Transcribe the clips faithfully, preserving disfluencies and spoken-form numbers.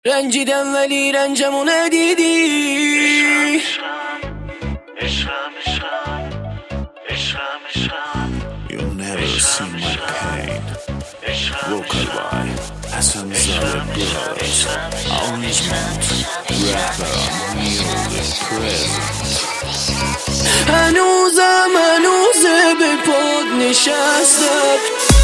رنجیدم ولی رنجمو ندیدی. عشقم عشقم عشقم عشقم You'll never see my pain. Vocal by Hassan Zara Brothers. Arrangement rapper Music Present. هنوزم هنوزه به پاد نشستم.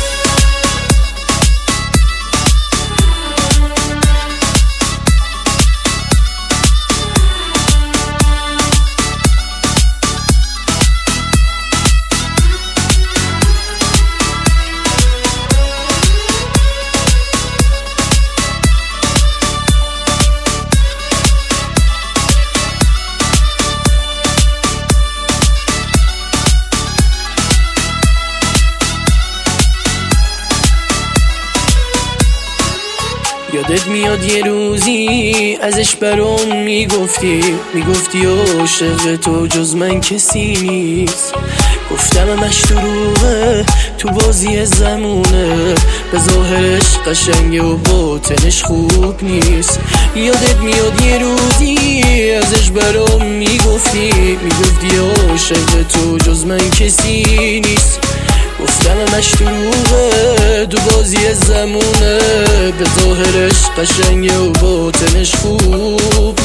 یادت میاد یه روزی ازش برام میگفتی میگفتی عاشق تو جز من کسی نیست. گفتم همش دروغه، تو بازی زمونه، به ظاهرش قشنگه و باطنش خوب نیست. یادت میاد یه روزی ازش برام میگفتی میگفتی عاشق تو جز من کسی نیست. گفتم همش دروغه، تو بازی زمونه، به ظاهرش قشنگه و باطنش خوب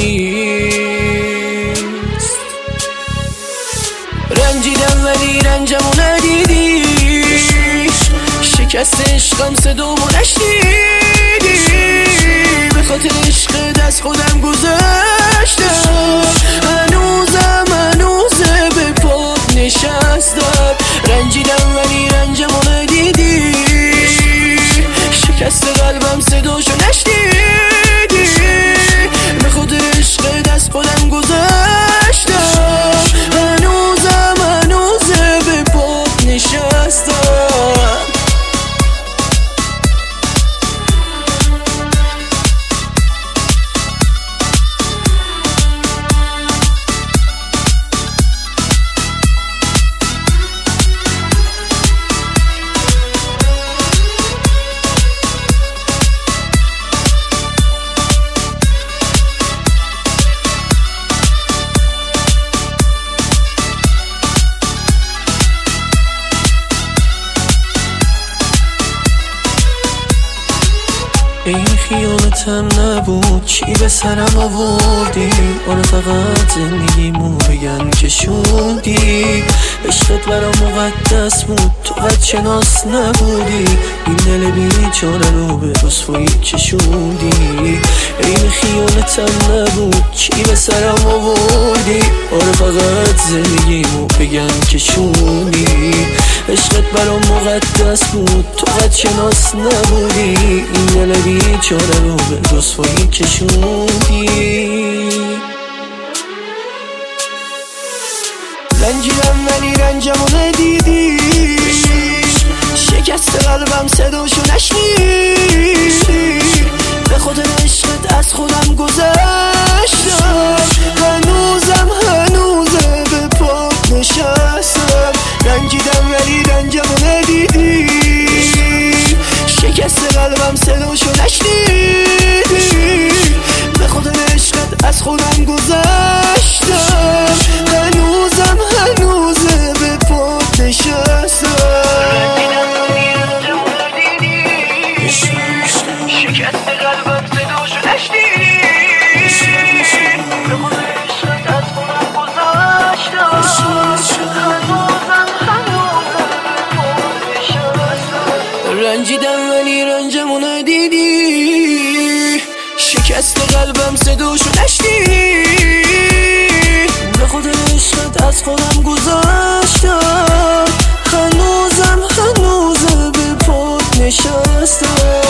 نیست. رنجیدم ولی رنجمو ندیدی. شکست عشقم صدامو نشنیدی. به خاطر عشقت از خودم گذشتم. هنوزم هنوزه به پات نشستم. رنجیدم ولی رنجمو ندیدی. شکست قلبم صداشو نشنیدی. به خاطر عشقت از خودم گذشتم. هنوزم هنوزه به پات نشستم. این خیانتم نبود، چی به سرم آوردی؟ آره فقط زندگیمو بگن که شوندی. عشقت برام مقدس بود، تو قد شناس نبودی. این دل بیچاره رو به رسوایی کشوندی. این خیانتم نبود، چی به سرم آوردی؟ آره فقط زندگیمو بگن که شوندی. عشقت برام مقدس بود، تو قد شناس نبودی. این دل بیچاره رو به رسوایی کشوندی. رنجیدم ولی رنجمو ندیدی. شکست قلبم صداشو نشنیدی. به خاطر عشقت از خودم گذشتم. هنوزم هنوزه به پات نشستم. رنجیدم ولی رنجمو ندیدی. شکست قلبم صداشو نشنیدی. به خاطر عشقت از خودم گذشتم. هنوزم هنوزه به پات نشستم. شکست قلبم صداشو نشنیدی. به خاطر عشقت از خودم گذشتم. هنوزم هنوزه به پات نشستم. رنجیدم ولی رنجمو ندیدی. شکست قلبم صداشو نشنیدی. به خاطر عشقت از خودم گذاشتم. هنوزم هنوزه به پات نشستم.